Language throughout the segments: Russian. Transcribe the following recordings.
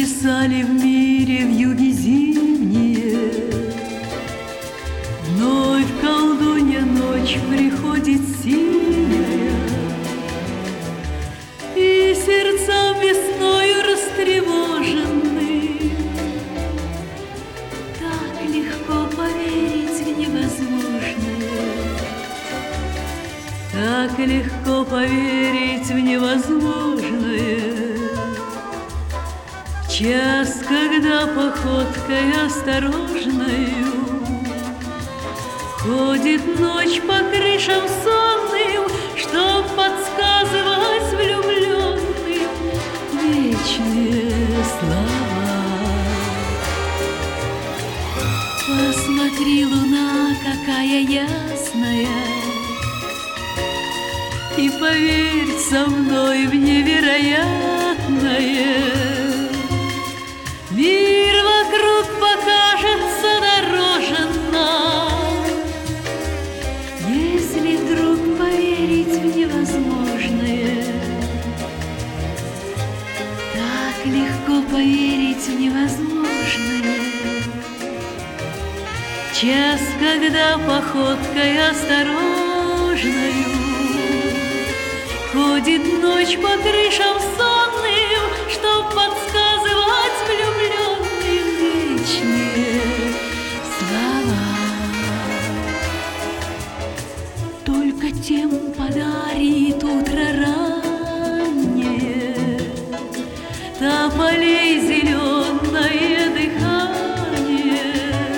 Плясали в мире вьюги зимние, вновь колдунья ночь приходит синяя, и сердца весною растревожены. Так легко поверить в невозможное, так легко поверить в невозможное. Час, когда походкой осторожною ходит ночь по крышам сонным, чтоб подсказывать влюбленным вечные слова. Посмотри, луна, какая ясная, и поверь со мной в невероятное. Мир вокруг покажется дороженно, если вдруг поверить в невозможное. Так легко поверить в невозможное. Час, когда походкой осторожною ходит ночь по крышам сонным, чтоб подсказывать влюбленным вечные слова. Только тем подарит утро раннее тополей зеленое дыхание.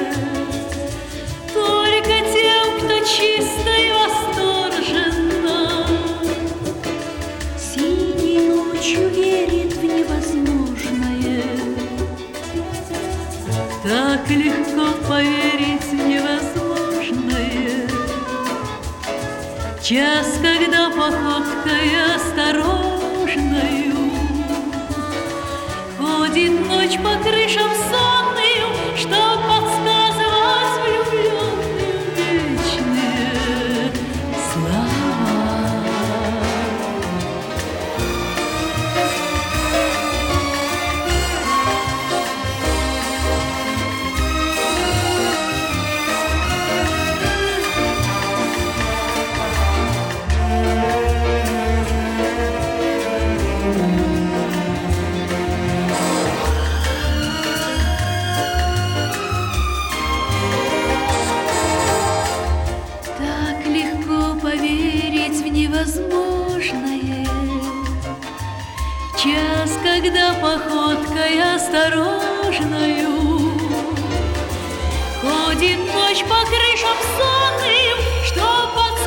Только тем, кто чисто и восторженно синей ночью верит в невозможное. Так легко поверить в невозможное. Час, когда походкой осторожною ходит ночь по крышам сонным, чтоб подсказывать влюбленным вечные слова. Так легко поверить в невозможное. Час, когда походкой осторожною ходит ночь по крышам сонным, чтоб